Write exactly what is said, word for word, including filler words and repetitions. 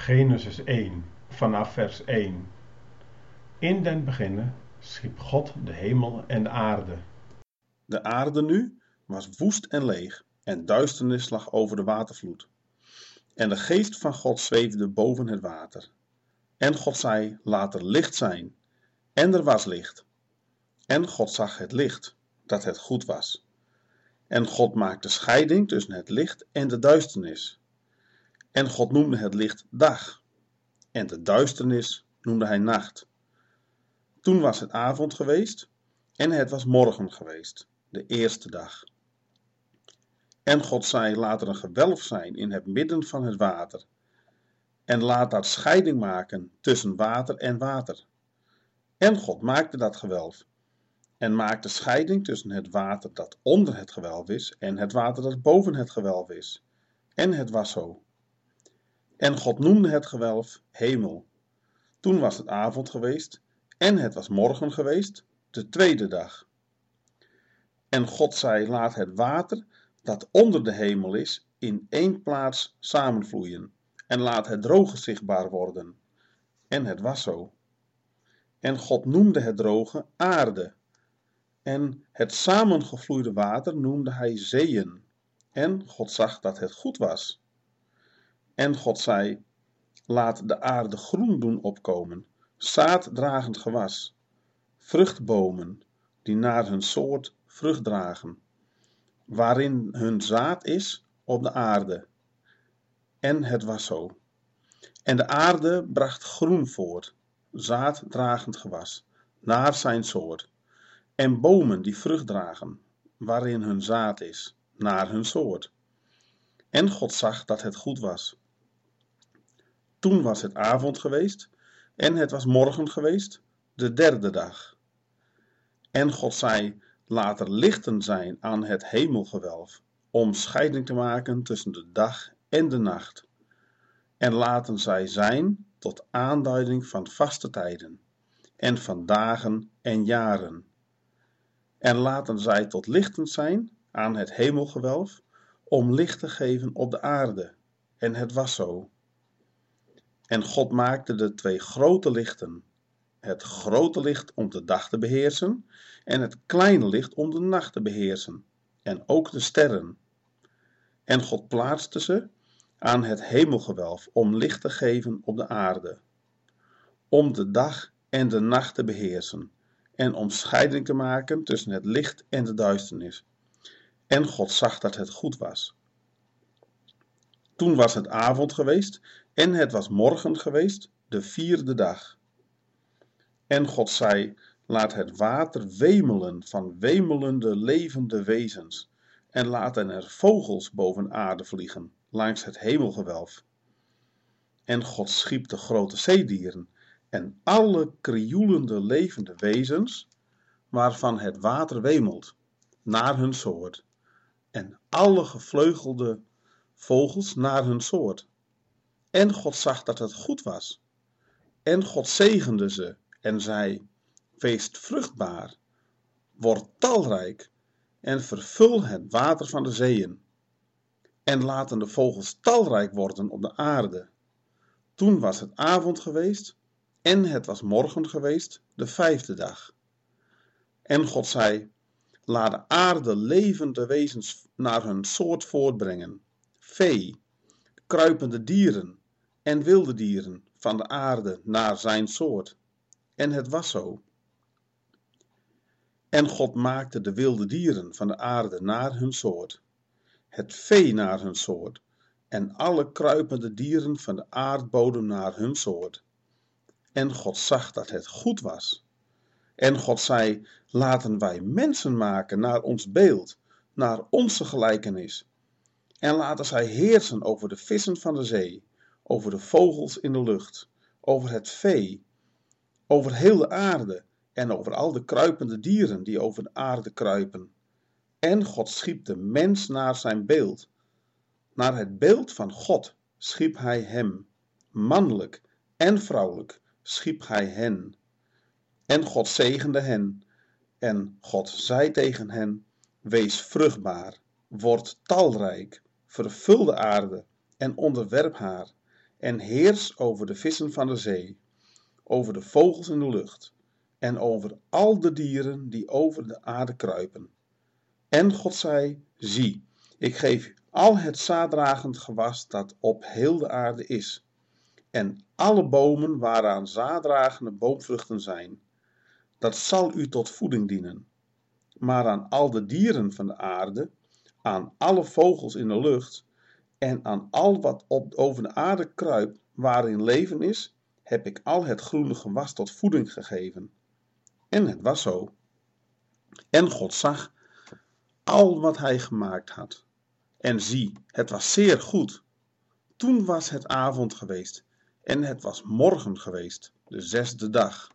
Genesis één, vanaf vers één. In den beginne schiep God de hemel en de aarde. De aarde nu was woest en leeg, en duisternis lag over de watervloed. En de geest van God zweefde boven het water. En God zei, laat er licht zijn. En er was licht. En God zag het licht, dat het goed was. En God maakte scheiding tussen het licht en de duisternis. En God noemde het licht dag. En de duisternis noemde hij nacht. Toen was het avond geweest, en het was morgen geweest, de eerste dag. En God zei, laat er een gewelf zijn in het midden van het water. En laat dat scheiding maken tussen water en water. En God maakte dat gewelf. En maakte scheiding tussen het water dat onder het gewelf is en het water dat boven het gewelf is. En het was zo. En God noemde het gewelf hemel. Toen was het avond geweest, en het was morgen geweest, de tweede dag. En God zei, laat het water dat onder de hemel is, in één plaats samenvloeien, en laat het droge zichtbaar worden. En het was zo. En God noemde het droge aarde, en het samengevloeide water noemde hij zeeën. En God zag dat het goed was. En God zei, laat de aarde groen doen opkomen, zaaddragend gewas, vruchtbomen, die naar hun soort vrucht dragen, waarin hun zaad is op de aarde. En het was zo. En de aarde bracht groen voort, zaaddragend gewas, naar zijn soort, en bomen die vrucht dragen, waarin hun zaad is, naar hun soort. En God zag dat het goed was. Toen was het avond geweest, en het was morgen geweest, de derde dag. En God zei, laat er lichten zijn aan het hemelgewelf, om scheiding te maken tussen de dag en de nacht. En laten zij zijn tot aanduiding van vaste tijden, en van dagen en jaren. En laten zij tot lichten zijn aan het hemelgewelf, om licht te geven op de aarde. En het was zo. En God maakte de twee grote lichten, het grote licht om de dag te beheersen, en het kleine licht om de nacht te beheersen, en ook de sterren. En God plaatste ze aan het hemelgewelf om licht te geven op de aarde, om de dag en de nacht te beheersen, en om scheiding te maken tussen het licht en de duisternis. En God zag dat het goed was. Toen was het avond geweest, en het was morgen geweest, de vierde dag. En God zei, laat het water wemelen van wemelende levende wezens, en laten er vogels boven aarde vliegen, langs het hemelgewelf. En God schiep de grote zeedieren, en alle krioelende levende wezens, waarvan het water wemelt, naar hun soort, en alle gevleugelde vogels naar hun soort. En God zag dat het goed was. En God zegende ze, en zei, wees vruchtbaar, word talrijk, en vervul het water van de zeeën. En laten de vogels talrijk worden op de aarde. Toen was het avond geweest, en het was morgen geweest, de vijfde dag. En God zei, laat de aarde levende wezens naar hun soort voortbrengen, vee, kruipende dieren en wilde dieren van de aarde naar zijn soort. En het was zo. En God maakte de wilde dieren van de aarde naar hun soort, het vee naar hun soort, en alle kruipende dieren van de aardbodem naar hun soort. En God zag dat het goed was. En God zei, laten wij mensen maken naar ons beeld, naar onze gelijkenis. En laten zij heersen over de vissen van de zee, over de vogels in de lucht, over het vee, over heel de aarde en over al de kruipende dieren die over de aarde kruipen. En God schiep de mens naar zijn beeld. Naar het beeld van God schiep hij hem, mannelijk en vrouwelijk schiep hij hen. En God zegende hen, en God zei tegen hen, wees vruchtbaar, word talrijk, vervul de aarde en onderwerp haar, en heers over de vissen van de zee, over de vogels in de lucht, en over al de dieren die over de aarde kruipen. En God zei, zie, ik geef u al het zaaddragend gewas dat op heel de aarde is, en alle bomen waaraan zaaddragende boomvruchten zijn. Dat zal u tot voeding dienen. Maar aan al de dieren van de aarde, aan alle vogels in de lucht, en aan al wat op, over de aarde kruipt, waarin leven is, heb ik al het groene gewas tot voeding gegeven. En het was zo. En God zag al wat hij gemaakt had. En zie, het was zeer goed. Toen was het avond geweest, en het was morgen geweest, de zesde dag.